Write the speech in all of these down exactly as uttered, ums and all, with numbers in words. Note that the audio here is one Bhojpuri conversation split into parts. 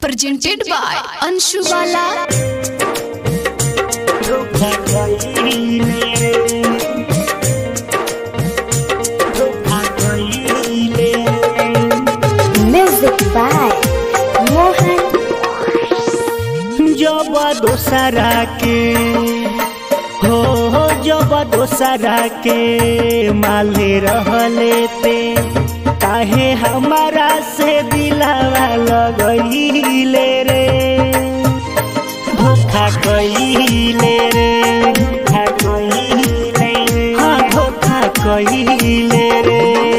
presented by Anshu Bala. Music by Mohan. जब दोसरा के हो हो जब दोसरा के माले रहले ते काहे हमारा से दिलावा लगइले रे धोखा कइले रे धोखा कइले हाँ धोखा कइले रे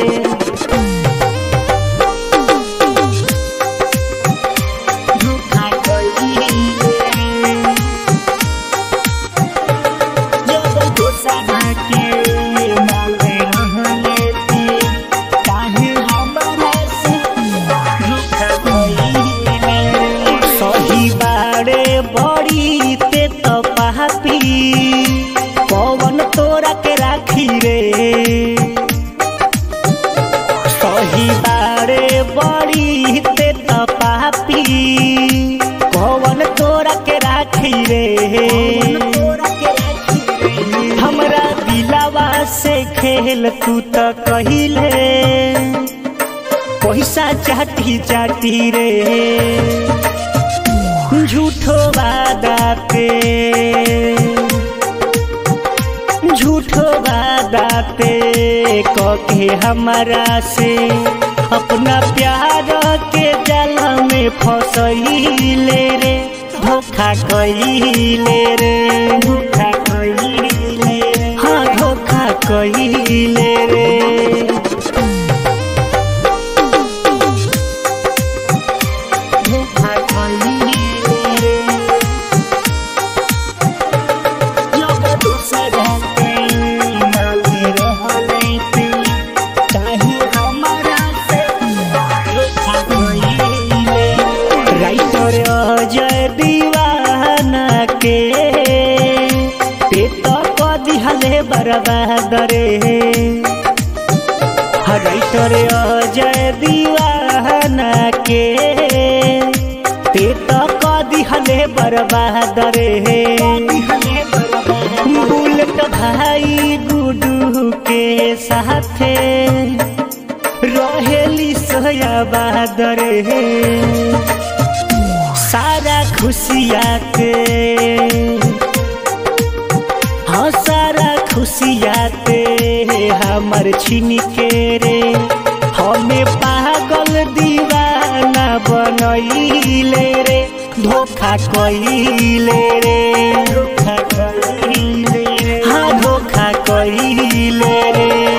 बड़ी ते तो पापी पवन तोरा के राखी रे सही बारे बड़ी ते तो पापी पवन तोरा के राखी रे हमरा दिलावा से खेल तू तो कहिले पैसा चाटी चाटी रे झूठो वादा पे झूठो वादा पे कके हमारा से अपना प्यार के जाल में फसइले रे धोखा कइले रे धोखा कइले रे हाँ धोखा कइले रे जय दीवाना के ते तो कदी हले बर्बाद रे राइटर जय दीवाना के ते तो कदी हले बर्बाद रे बुलेट भाई गुडू के साथे रहेली सोयाबाद रे सारा खुशियाँ के हाँ सारा खुशियाँ ते हमर छिन के रे हमें पागल दीवाना बनइले रे धोखा कइले रे धोखा कइले हाँ धोखा कइले रे।